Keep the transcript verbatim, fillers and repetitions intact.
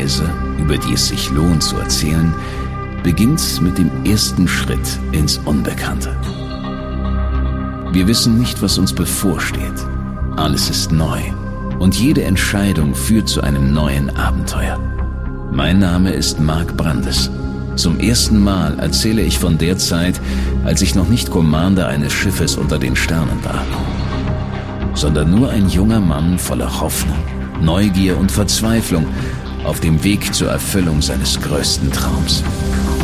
Reise, über die es sich lohnt zu erzählen, beginnt mit dem ersten Schritt ins Unbekannte. Wir wissen nicht, was uns bevorsteht. Alles ist neu und jede Entscheidung führt zu einem neuen Abenteuer. Mein Name ist Mark Brandes. Zum ersten Mal erzähle ich von der Zeit, als ich noch nicht Commander eines Schiffes unter den Sternen war, sondern nur ein junger Mann voller Hoffnung, Neugier und Verzweiflung auf dem Weg zur Erfüllung seines größten Traums.